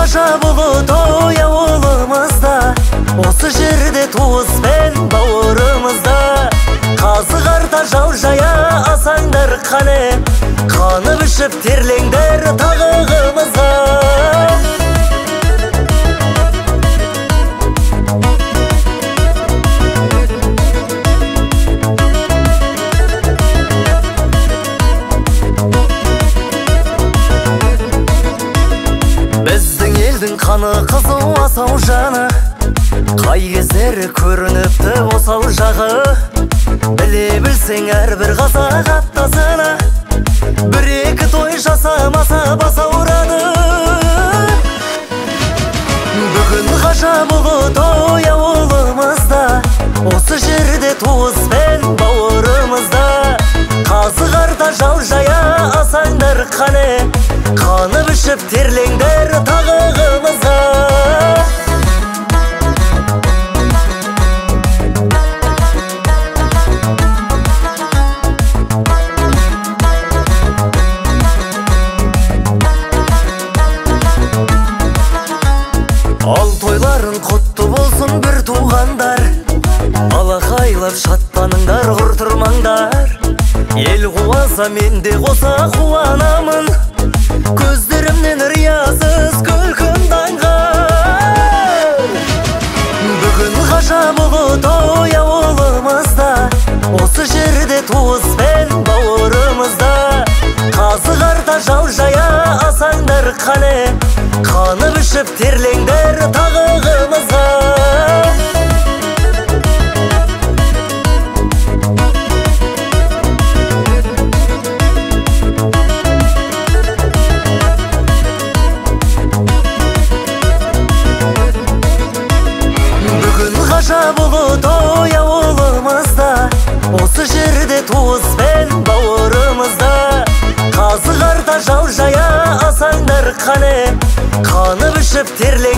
ғажап ұлы той ауылымызда, осы жерде туыспен бауырымызда. Қазы қарта жау жая асаңдар қане, қанып ішіп терлеңдер тағығымызда. Біздің елдің қаны қызу асау жаны, қай кездері көрініпті осал жағы. Біле білсең әрбір қазақ аптасына, бір-екі той жасамаса бас ауырады. Бүгін ғажап ұлы той ауылымызда, осы жерде туыспен бауырымызда. Қазы қарта жау жая асаңдар қане, қанып ішіп терлеңдер тағығымызда. Ал тойларын құтты болсын бір туғандар, алақайлап шаттаныңдар, құр тұрмаңдар. Ел қуаса мен де қоса қуанамын, көздерімнен риясыз күлкім таңғар. Бүгін ғажап ұлы той ауылымызда, осы жерде туыспен бауырымызда. Қазы қарта жау жая асаңдар қане, қанып ішіп терлеңдер тағығымызда. Бүгін ғажап ұлы той ауылымызда, осы жерде туыспен бауырымызда. Қазы қарта жау жая асаңдар қане, қанып ішіп терлеңдер